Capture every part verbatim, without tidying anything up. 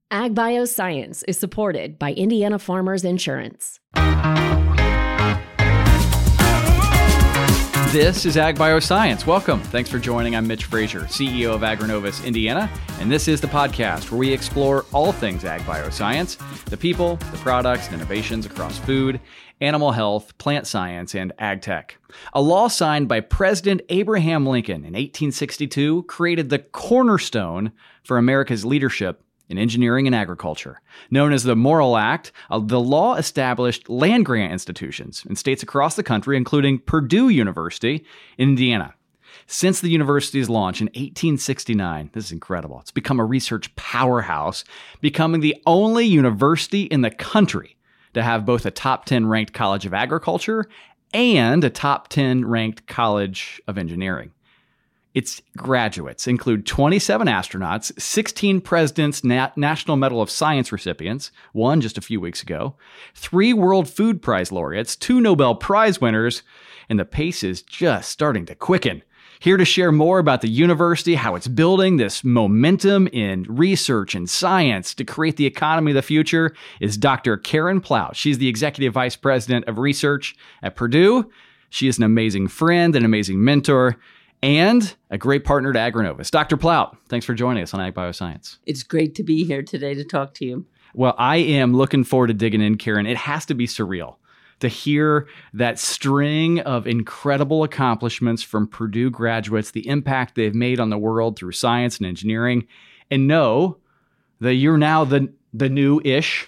Ag Bioscience is supported by Indiana Farmers Insurance. This is Ag Bioscience. Welcome. Thanks for joining. I'm Mitch Frazier, C E O of Agronovus Indiana, and this is the podcast where we explore all things Ag Bioscience, the people, the products, and innovations across food, animal health, plant science, and ag tech. A law signed by President Abraham Lincoln in eighteen sixty-two created the cornerstone for America's leadership in engineering and agriculture. Known as the Morrill Act, uh, the law established land-grant institutions in states across the country, including Purdue University in Indiana. Since the university's launch in eighteen sixty-nine, this is incredible, it's become a research powerhouse, becoming the only university in the country to have both a top ten ranked College of Agriculture and a top ten ranked College of Engineering. Its graduates include twenty-seven astronauts, sixteen President's Nat- National Medal of Science recipients, one just a few weeks ago, three World Food Prize laureates, two Nobel Prize winners, and the pace is just starting to quicken. Here to share more about the university, how it's building this momentum in research and science to create the economy of the future, is Doctor Karen Plout. She's the Executive Vice President of Research at Purdue. She is an amazing friend, an amazing mentor, and a great partner to Agronovus. Doctor Plout, thanks for joining us on Ag Bioscience. It's great to be here today to talk to you. Well, I am looking forward to digging in, Karen. It has to be surreal to hear that string of incredible accomplishments from Purdue graduates, the impact they've made on the world through science and engineering, and know that you're now the, the new-ish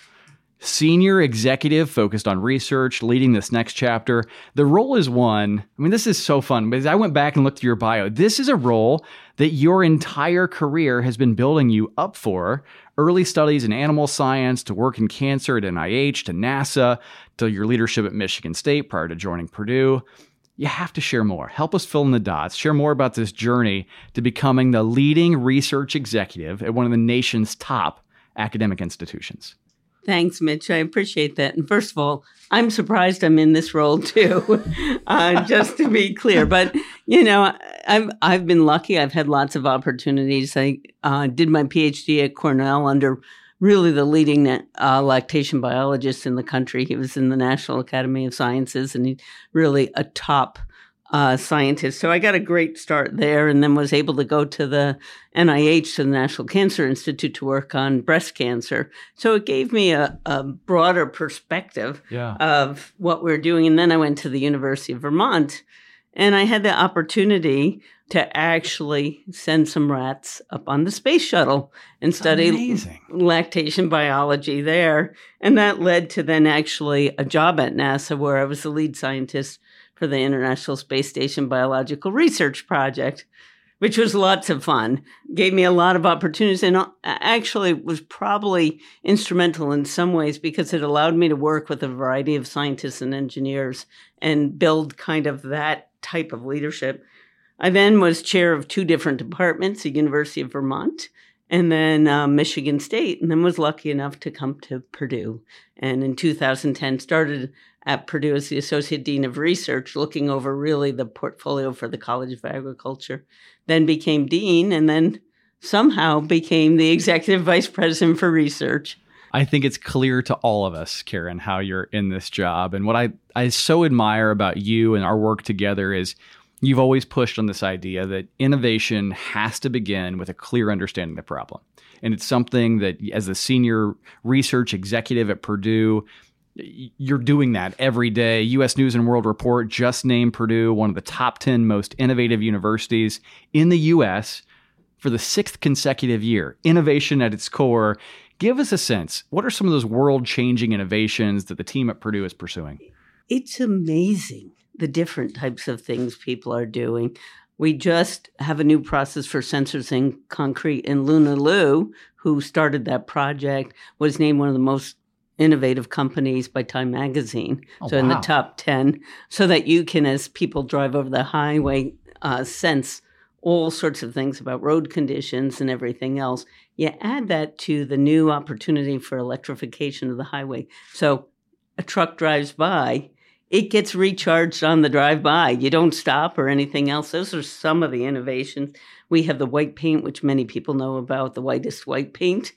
senior executive focused on research, leading this next chapter. The role is one, I mean, this is so fun, but as I went back and looked through your bio, this is a role that your entire career has been building you up for. Early studies in animal science, to work in cancer at N I H, to NASA, to your leadership at Michigan State prior to joining Purdue. You have to share more. Help us fill in the dots. Share more about this journey to becoming the leading research executive at one of the nation's top academic institutions. Thanks, Mitch. I appreciate that. And first of all, I'm surprised I'm in this role too, uh, just to be clear. But, you know, I've I've been lucky. I've had lots of opportunities. I uh, did my PhD at Cornell under really the leading uh, lactation biologist in the country. He was in the National Academy of Sciences, and he's really a top Uh, scientist. So I got a great start there, and then was able to go to the N I H, to the National Cancer Institute, to work on breast cancer. So it gave me a, a broader perspective yeah. of what we're doing. And then I went to the University of Vermont, and I had the opportunity to actually send some rats up on the space shuttle and study Amazing. lactation biology there. And that led to then actually a job at NASA, where I was the lead scientist for the International Space Station Biological Research Project, which was lots of fun. Gave me a lot of opportunities, and actually was probably instrumental in some ways because it allowed me to work with a variety of scientists and engineers and build kind of that type of leadership. I then was chair of two different departments, the University of Vermont and then uh, Michigan State, and then was lucky enough to come to Purdue. And in two thousand ten, started at Purdue as the Associate Dean of Research, looking over really the portfolio for the College of Agriculture, then became Dean, and then somehow became the Executive Vice President for Research. I think it's clear to all of us, Karen, how you're in this job. And what I, I so admire about you and our work together is you've always pushed on this idea that innovation has to begin with a clear understanding of the problem. And it's something that as a senior research executive at Purdue, you're doing that every day. U S News and World Report just named Purdue one of the top ten most innovative universities in the U S for the sixth consecutive year. Innovation at its core. Give us a sense. What are some of those world-changing innovations that the team at Purdue is pursuing? It's amazing the different types of things people are doing. We just have a new process for sensors in concrete, and Luna Liu, who started that project, was named one of the most innovative companies by Time Magazine. Oh, so wow. in the top ten, so that you can, as people drive over the highway, uh, sense all sorts of things about road conditions and everything else. You add that to the new opportunity for electrification of the highway. So a truck drives by, it gets recharged on the drive by. You don't stop or anything else. Those are some of the innovations. We have the white paint, which many people know about, the whitest white paint.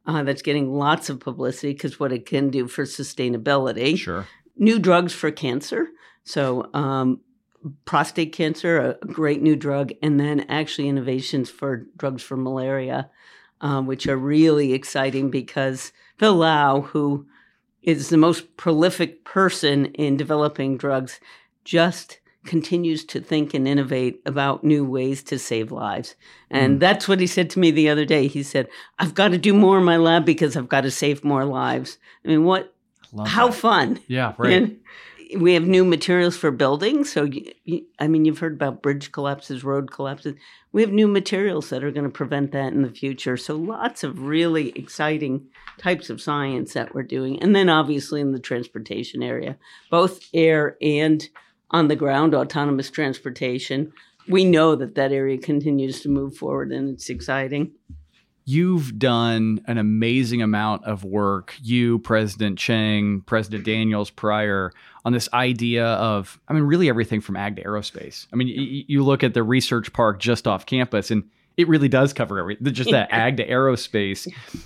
uh, that's getting lots of publicity because what it can do for sustainability. Sure. New drugs for cancer. So um, prostate cancer, a great new drug, and then actually innovations for drugs for malaria, um, which are really exciting because Phil Lau, who is the most prolific person in developing drugs, just continues to think and innovate about new ways to save lives. And mm. that's what he said to me the other day. He said, I've got to do more in my lab because I've got to save more lives. I mean, what, Love how that. fun. Yeah, right. And we have new materials for building. So, you, you, I mean, you've heard about bridge collapses, road collapses. We have new materials that are going to prevent that in the future. So lots of really exciting types of science that we're doing. And then obviously in the transportation area, both air and on the ground, autonomous transportation. We know that that area continues to move forward, and it's exciting. You've done an amazing amount of work, you, President Chang, President Daniels prior, on this idea of, I mean, really everything from ag to aerospace. I mean, y- you look at the research park just off campus, and it really does cover everything, just that ag to aerospace.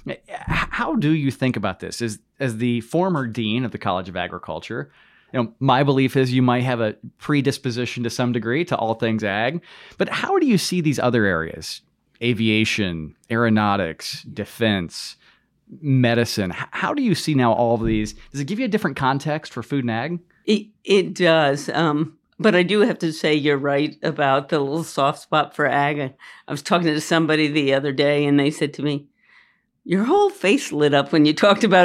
How do you think about this? As, as the former dean of the College of Agriculture, you know, my belief is you might have a predisposition to some degree to all things ag, but how do you see these other areas? Aviation, aeronautics, defense, medicine. How do you see now all of these? Does it give you a different context for food and ag? It, it does. Um, but I do have to say you're right about the little soft spot for ag. I, I was talking to somebody the other day and they said to me, your whole face lit up when you talked about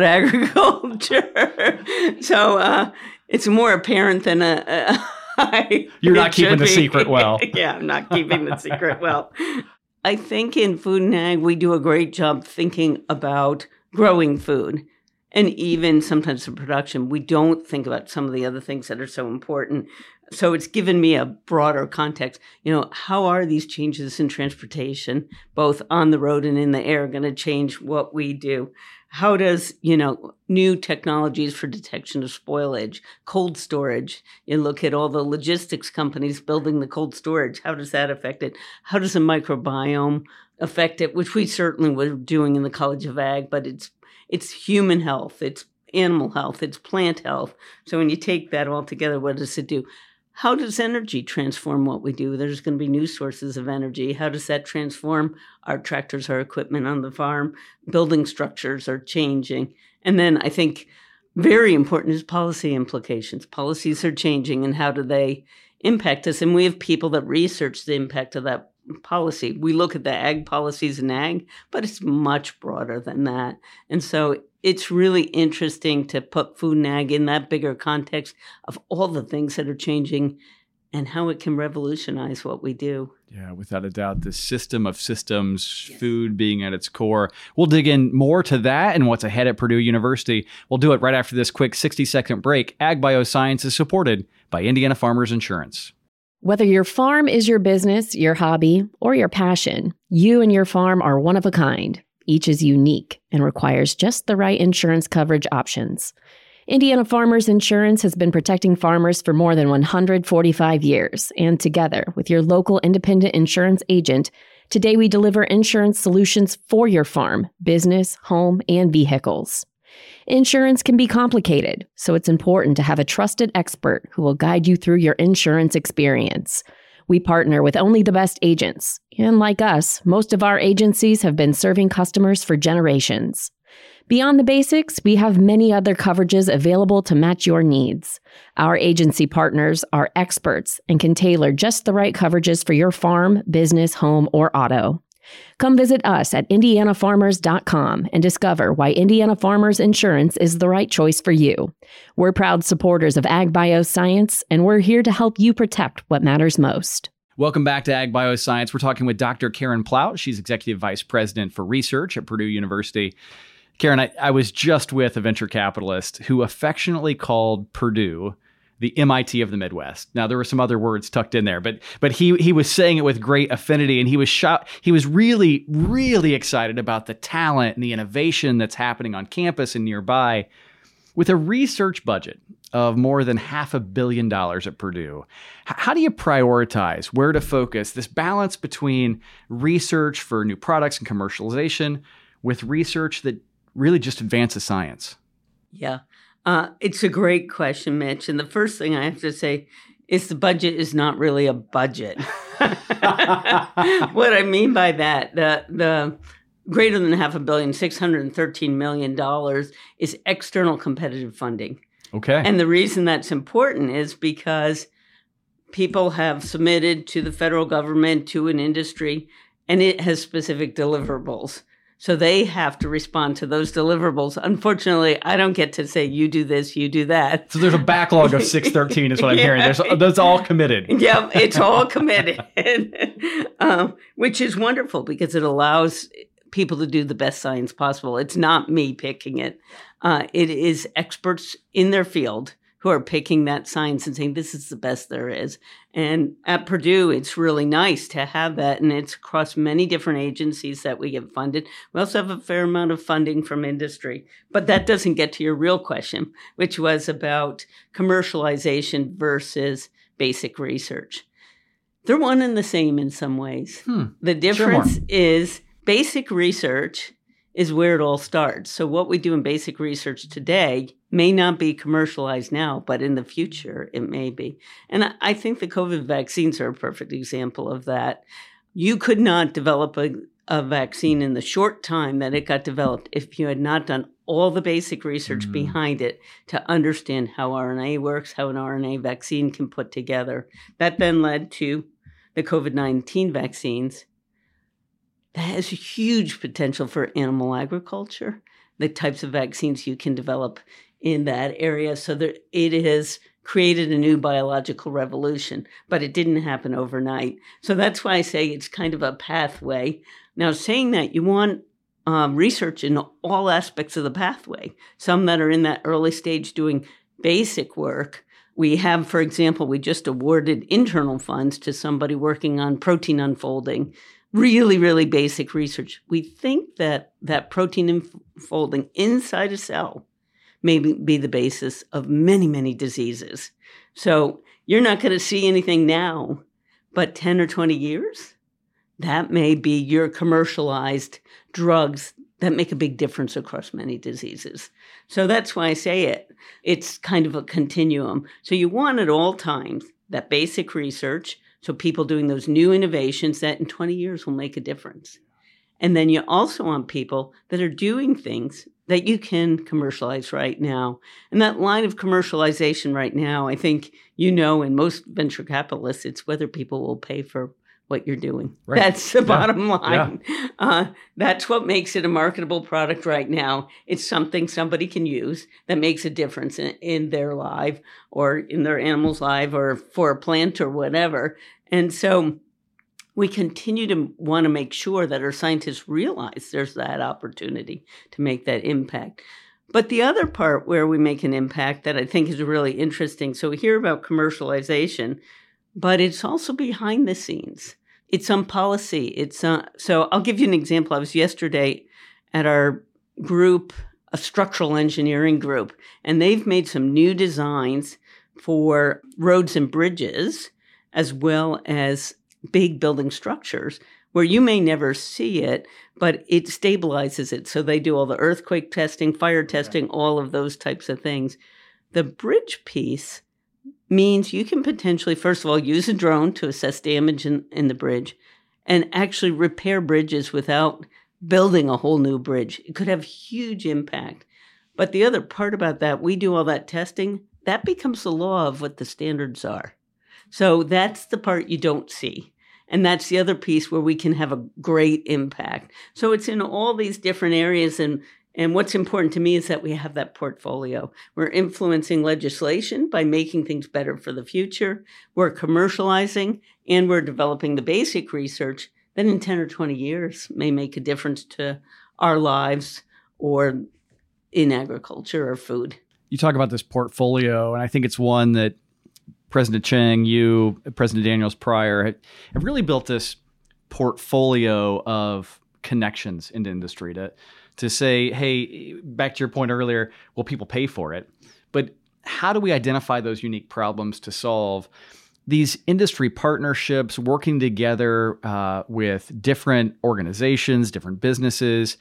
agriculture. so uh, it's more apparent than a... a I, You're not keeping the be. secret well. Yeah, I'm not keeping the secret well. I think in food and ag, we do a great job thinking about growing food. And even sometimes the production, we don't think about some of the other things that are so important. So it's given me a broader context. You know, how are these changes in transportation, both on the road and in the air, going to change what we do? How does, you know, new technologies for detection of spoilage, cold storage, you look at all the logistics companies building the cold storage, how does that affect it? How does the microbiome affect it, which we certainly were doing in the College of Ag, but it's it's human health, it's animal health, it's plant health. So when you take that all together, what does it do? How does energy transform what we do? There's going to be new sources of energy. How does that transform our tractors, our equipment on the farm? Building structures are changing. And then I think very important is policy implications. Policies are changing, and how do they impact us? And we have people that research the impact of that policy. We look at the ag policies in ag, but it's much broader than that. And so it's really interesting to put food and ag in that bigger context of all the things that are changing and how it can revolutionize what we do. Yeah, without a doubt, the system of systems, yes. Food being at its core. We'll dig in more to that and what's ahead at Purdue University. We'll do it right after this quick sixty-second break. Ag Bioscience is supported by Indiana Farmers Insurance. Whether your farm is your business, your hobby, or your passion, you and your farm are one of a kind. Each is unique and requires just the right insurance coverage options. Indiana Farmers Insurance has been protecting farmers for more than one hundred forty-five years, and together with your local independent insurance agent, today we deliver insurance solutions for your farm, business, home, and vehicles. Insurance can be complicated, so it's important to have a trusted expert who will guide you through your insurance experience. We partner with only the best agents, and like us, most of our agencies have been serving customers for generations. Beyond the basics, we have many other coverages available to match your needs. Our agency partners are experts and can tailor just the right coverages for your farm, business, home, or auto. Come visit us at indiana farmers dot com and discover why Indiana Farmers Insurance is the right choice for you. We're proud supporters of Ag Bioscience, and we're here to help you protect what matters most. Welcome back to Ag Bioscience. We're talking with Doctor Karen Plout. She's Executive Vice President for Research at Purdue University. Karen, I, I was just with a venture capitalist who affectionately called Purdue the M I T of the Midwest. Now, there were some other words tucked in there, but but he he was saying it with great affinity, and he was shot, he was really, really excited about the talent and the innovation that's happening on campus and nearby. With a research budget of more than half a billion dollars at Purdue, how do you prioritize where to focus this balance between research for new products and commercialization with research that really just advances science? Yeah, uh, it's a great question, Mitch. And the first thing I have to say is the budget is not really a budget. What I mean by that, the the greater than half a billion, six hundred thirteen million dollars is external competitive funding. Okay. And the reason that's important is because people have submitted to the federal government, to an industry, and it has specific deliverables. So they have to respond to those deliverables. Unfortunately, I don't get to say, you do this, you do that. So there's a backlog of six thirteen is what I'm yeah. hearing. There's, that's all committed. Yeah, it's all committed, um, which is wonderful because it allows people to do the best science possible. It's not me picking it. Uh, it is experts in their field who are picking that science and saying, this is the best there is. And at Purdue, it's really nice to have that. And it's across many different agencies that we get funded. We also have a fair amount of funding from industry. But that doesn't get to your real question, which was about commercialization versus basic research. They're one and the same in some ways. Hmm. The difference is basic research is where it all starts. So what we do in basic research today may not be commercialized now, but in the future it may be. And I think the COVID vaccines are a perfect example of that. You could not develop a, a vaccine in the short time that it got developed if you had not done all the basic research mm-hmm. behind it to understand how R N A works, how an R N A vaccine can put together. That then led to the COVID nineteen vaccines. That has huge potential for animal agriculture, the types of vaccines you can develop in that area. So that it has created a new biological revolution, but it didn't happen overnight. So that's why I say it's kind of a pathway. Now, saying that, you want um, research in all aspects of the pathway, some that are in that early stage doing basic work. We have, for example, we just awarded internal funds to somebody working on protein unfolding. Really, really basic research. We think that that protein unfolding inside a cell may be the basis of many, many diseases. So you're not going to see anything now, but ten or twenty years, that may be your commercialized drugs that make a big difference across many diseases. So that's why I say it. It's kind of a continuum. So you want at all times that basic research. So people doing those new innovations that in twenty years will make a difference. And then you also want people that are doing things that you can commercialize right now. And that line of commercialization right now, I think, you know, in most venture capitalists, it's whether people will pay for what you're doing. Right. That's the yeah. bottom line. Yeah. Uh, that's what makes it a marketable product right now. It's something somebody can use that makes a difference in, in their life or in their animal's life or for a plant or whatever. And so we continue to want to make sure that our scientists realize there's that opportunity to make that impact. But the other part where we make an impact that I think is really interesting, so we hear about commercialization, but it's also behind the scenes. It's on policy. It's on, so I'll give you an example. I was yesterday at our group, a structural engineering group, and they've made some new designs for roads and bridges, as well as big building structures, where you may never see it, but it stabilizes it. So they do all the earthquake testing, fire testing, all of those types of things. The bridge piece means you can potentially, first of all, use a drone to assess damage in, in the bridge and actually repair bridges without building a whole new bridge. It could have huge impact. But the other part about that, we do all that testing, that becomes the law of what the standards are. So that's the part you don't see. And that's the other piece where we can have a great impact. So it's in all these different areas. And, and what's important to me is that we have that portfolio. We're influencing legislation by making things better for the future. We're commercializing and we're developing the basic research that in ten or twenty years may make a difference to our lives or in agriculture or food. You talk about this portfolio, and I think it's one that President Cheng, you, President Daniels prior, have, have really built this portfolio of connections into industry to to say, hey, back to your point earlier, will people pay for it? But how do we identify those unique problems to solve? These industry partnerships, working together uh, with different organizations, different businesses,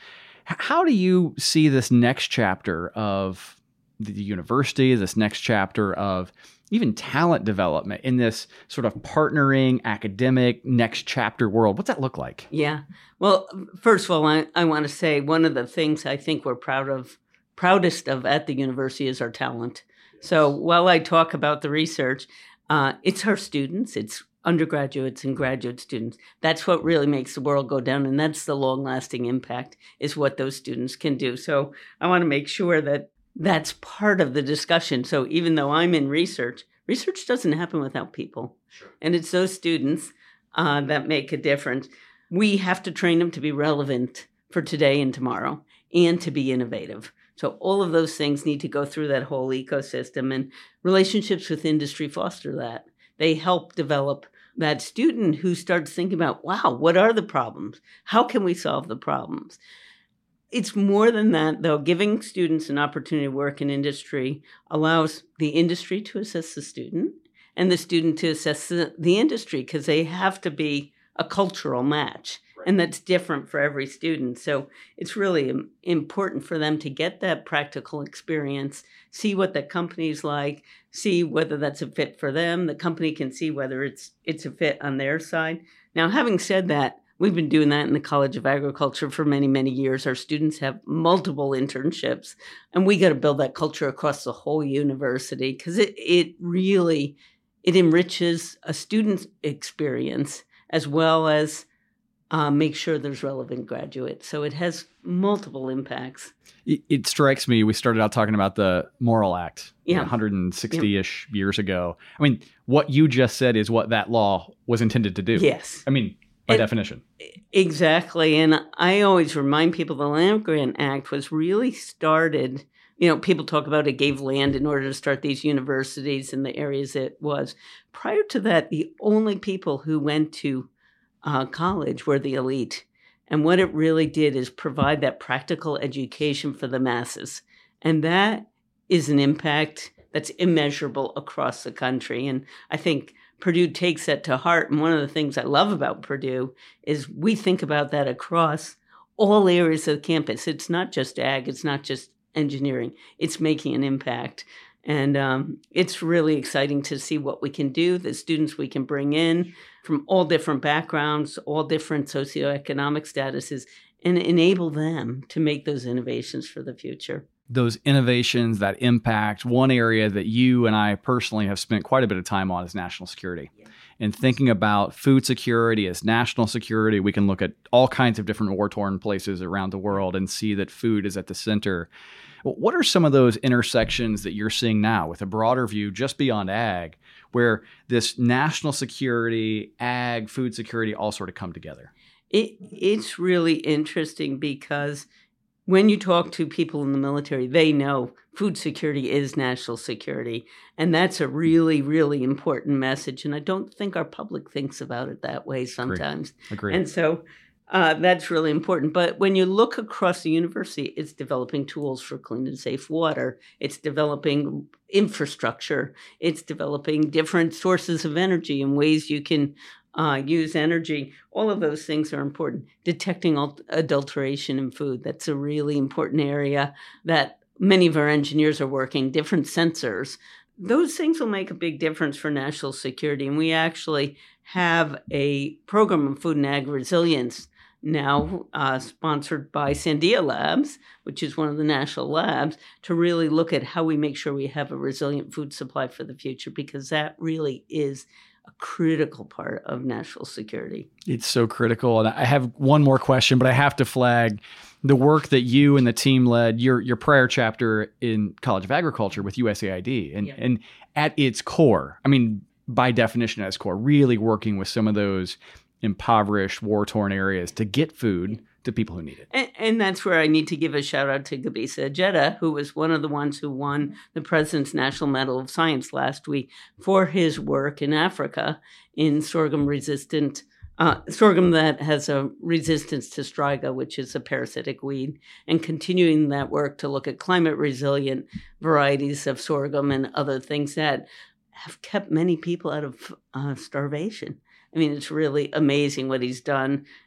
H- How do you see this next chapter of the university, this next chapter of even talent development in this sort of partnering academic next chapter world? What's that look like? Yeah. Well, first of all, I, I want to say one of the things I think we're proud of, proudest of at the university is our talent. So while I talk about the research, uh, it's our students, it's undergraduates and graduate students. That's what really makes the world go down. And that's the long-lasting impact, is what those students can do. So I want to make sure that that's part of the discussion. So even though I'm in research, research doesn't happen without people. Sure. And it's those students uh, that make a difference. We have to train them to be relevant for today and tomorrow and to be innovative. So all of those things need to go through that whole ecosystem, and relationships with industry foster that. They help develop that student who starts thinking about, wow, what are the problems? How can we solve the problems? It's more than that, though. Giving students an opportunity to work in industry allows the industry to assess the student and the student to assess the, the industry, because they have to be a cultural match. Right. And that's different for every student. So it's really important for them to get that practical experience, see what the company's like, see whether that's a fit for them. The company can see whether it's it's a fit on their side. Now, having said that, we've been doing that in the College of Agriculture for many, many years. Our students have multiple internships, and we got to build that culture across the whole university, because it, it really, it enriches a student's experience as well as uh, make sure there's relevant graduates. So it has multiple impacts. It, it strikes me, we started out talking about the Morrill Act yeah. one hundred sixty-ish yeah. years ago. I mean, what you just said is what that law was intended to do. Yes. I mean, by it, definition. Exactly. And I always remind people the Land Grant Act was really started, you know, people talk about it gave land in order to start these universities in the areas it was. Prior to that, the only people who went to uh, college were the elite. And what it really did is provide that practical education for the masses. And that is an impact that's immeasurable across the country. And I think Purdue takes that to heart. And one of the things I love about Purdue is we think about that across all areas of the campus. It's not just ag, it's not just engineering, it's making an impact. And um, it's really exciting to see what we can do, the students we can bring in from all different backgrounds, all different socioeconomic statuses, and enable them to make those innovations for the future. Those innovations, that impact. One area that you and I personally have spent quite a bit of time on is national security. Yeah. And thinking about food security as national security, we can look at all kinds of different war-torn places around the world and see that food is at the center. What are some of those intersections that you're seeing now with a broader view just beyond ag, where this national security, ag, food security all sort of come together? It, it's really interesting because when you talk to people in the military, they know food security is national security. And that's a really, really important message. And I don't think our public thinks about it that way sometimes. Agreed. Agreed. And so uh, that's really important. But when you look across the university, it's developing tools for clean and safe water. It's developing infrastructure. It's developing different sources of energy and ways you can Uh, use energy. All of those things are important. Detecting alt- adulteration in food, that's a really important area that many of our engineers are working, different sensors. Those things will make a big difference for national security. And we actually have a program of food and ag resilience now uh, sponsored by Sandia Labs, which is one of the national labs, to really look at how we make sure we have a resilient food supply for the future, because that really is a critical part of national security. It's so critical. And I have one more question, but I have to flag the work that you and the team led, your your prior chapter in College of Agriculture with U S A I D. And, yeah. and at its core, I mean, by definition at its core, really working with some of those impoverished, war-torn areas to get food to people who need it. And, and that's where I need to give a shout out to Gebisa Ejeta, who was one of the ones who won the President's National Medal of Science last week for his work in Africa in sorghum-resistant, uh, sorghum that has a resistance to striga, which is a parasitic weed, and continuing that work to look at climate-resilient varieties of sorghum and other things that have kept many people out of uh, starvation. I mean, it's really amazing what he's done.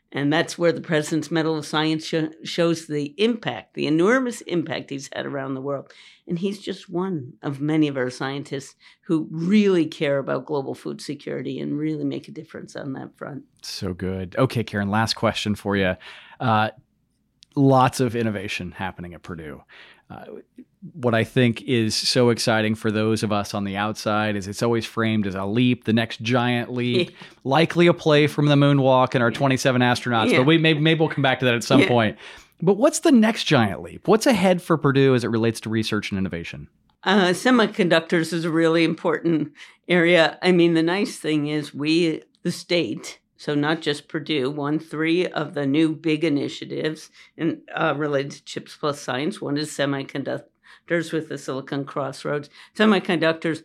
And that's where the President's Medal of Science sh- shows the impact, the enormous impact he's had around the world. And he's just one of many of our scientists who really care about global food security and really make a difference on that front. So good. Okay, Karen, last question for you. Uh, lots of innovation happening at Purdue. Uh, what I think is so exciting for those of us on the outside is it's always framed as a leap, the next giant leap, yeah. likely a play from the moonwalk and our twenty-seven astronauts. Yeah. But we maybe, maybe we'll come back to that at some yeah. point. But what's the next giant leap? What's ahead for Purdue as it relates to research and innovation? Uh, semiconductors is a really important area. I mean, the nice thing is we, the state, so not just Purdue, won three of the new big initiatives in, uh, related to Chips Plus Science. One is semiconductors with the Silicon Crossroads. Semiconductors,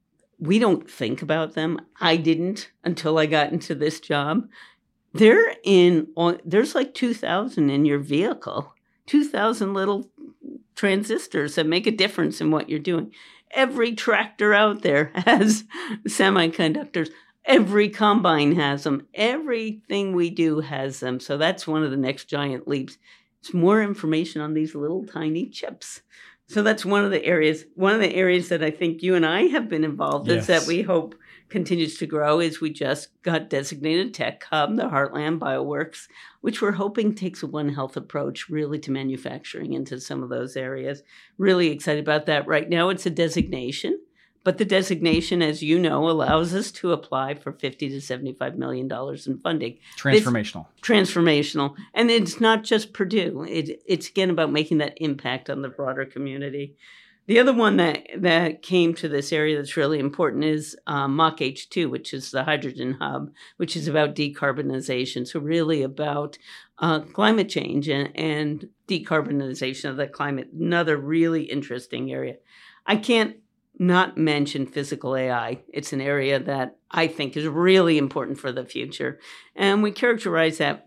we don't think about them. I didn't until I got into this job. They're in, there's like two thousand in your vehicle, two thousand little transistors that make a difference in what you're doing. Every tractor out there has semiconductors. Every combine has them. Everything we do has them. So that's one of the next giant leaps. It's more information on these little tiny chips. So that's one of the areas. One of the areas that I think you and I have been involved in yes. that we hope continues to grow is we just got designated Tech Hub, the Heartland Bioworks, which we're hoping takes a One Health approach really to manufacturing into some of those areas. Really excited about that. Right now it's a designation. But the designation, as you know, allows us to apply for fifty to seventy-five million dollars in funding. Transformational. It's transformational. And it's not just Purdue. It, it's, again, about making that impact on the broader community. The other one that, that came to this area that's really important is um, M O C H two, which is the hydrogen hub, which is about decarbonization. So really about uh, climate change and, and decarbonization of the climate. Another really interesting area. I can't not mention physical A I. It's an area that I think is really important for the future. And we characterize that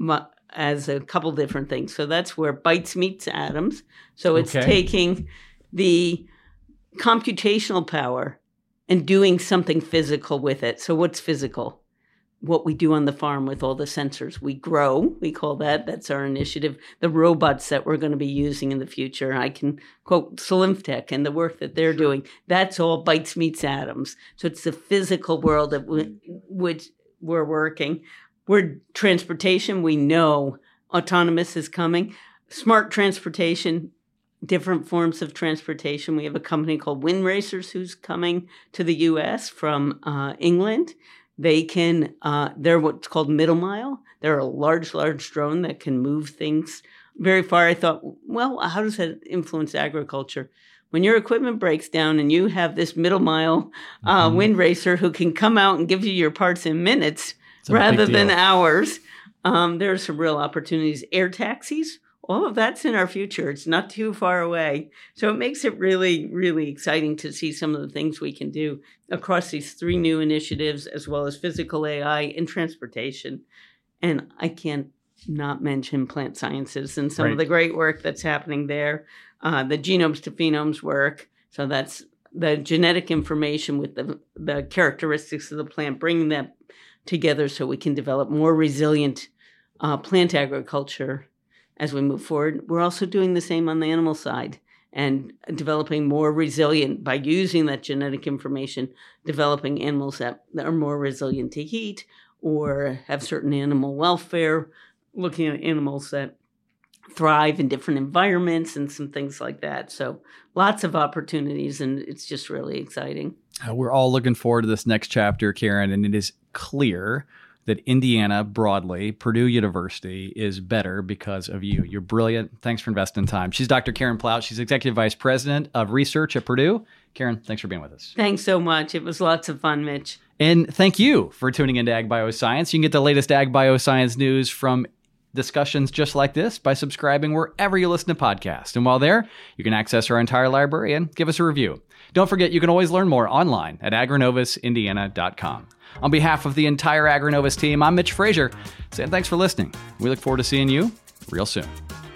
as a couple different things. So that's where Bytes meets Atoms. So it's okay. taking the computational power and doing something physical with it. So what's physical? What we do on the farm with all the sensors. We grow, we call that, that's our initiative. The robots that we're going to be using in the future. I can quote Slimtech and the work that they're doing. That's all Bytes meets Atoms. So it's the physical world that we, which we're working. We're transportation, we know autonomous is coming. Smart transportation, different forms of transportation. We have a company called Wind Racers who's coming to the U S from uh, England. They can, uh, they're what's called middle mile. They're a large, large drone that can move things very far. I thought, well, how does that influence agriculture? When your equipment breaks down and you have this middle mile uh, mm-hmm. wind racer who can come out and give you your parts in minutes rather than hours, um, there are some real opportunities. Air taxis, all of that's in our future. It's not too far away. So it makes it really, really exciting to see some of the things we can do across these three new initiatives, as well as physical A I and transportation. And I can't not mention plant sciences and some right. of the great work that's happening there. Uh, the genomes to phenomes work. So that's the genetic information with the, the characteristics of the plant, bringing that together so we can develop more resilient uh, plant agriculture as we move forward. We're also doing the same on the animal side and developing more resilient by using that genetic information, developing animals that, that are more resilient to heat or have certain animal welfare, looking at animals that thrive in different environments and some things like that. So lots of opportunities, and it's just really exciting. Uh, we're all looking forward to this next chapter, Karen, and it is clear that Indiana broadly, Purdue University, is better because of you. You're brilliant. Thanks for investing time. She's Doctor Karen Ploutz. She's Executive Vice President of Research at Purdue. Karen, thanks for being with us. Thanks so much. It was lots of fun, Mitch. And thank you for tuning into Ag Bioscience. You can get the latest Ag Bioscience news from discussions just like this by subscribing wherever you listen to podcasts. And while there, you can access our entire library and give us a review. Don't forget, you can always learn more online at agronovus indiana dot com. On behalf of the entire Agronovus team, I'm Mitch Frazier, saying thanks for listening. We look forward to seeing you real soon.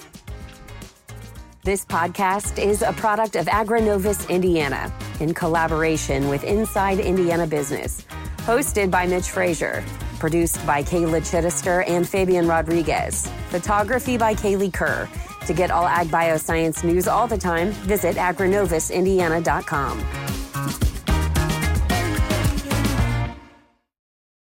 This podcast is a product of Agronovus Indiana in collaboration with Inside Indiana Business, hosted by Mitch Frazier. Produced by Kayla Chittister and Fabian Rodriguez. Photography by Kaylee Kerr. To get all ag bioscience news all the time, visit agrinovusindiana dot com.